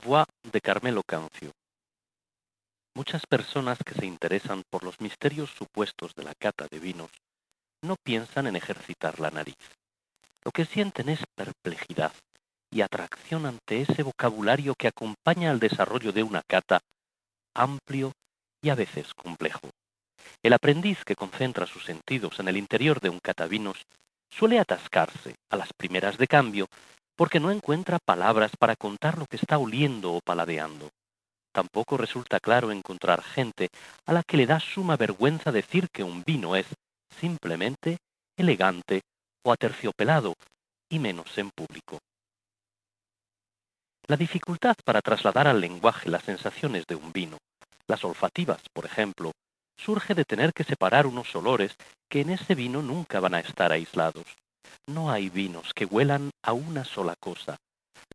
Bois de Carmelo Cancio. Muchas personas que se interesan por los misterios supuestos de la cata de vinos no piensan en ejercitar la nariz. Lo que sienten es perplejidad y atracción ante ese vocabulario que acompaña al desarrollo de una cata amplio y a veces complejo. El aprendiz que concentra sus sentidos en el interior de un catavinos suele atascarse a las primeras de cambio porque no encuentra palabras para contar lo que está oliendo o paladeando. Tampoco resulta claro encontrar gente a la que le da suma vergüenza decir que un vino es simplemente elegante o aterciopelado, y menos en público. La dificultad para trasladar al lenguaje las sensaciones de un vino, las olfativas, por ejemplo, surge de tener que separar unos olores que en ese vino nunca van a estar aislados. No hay vinos que huelan a una sola cosa,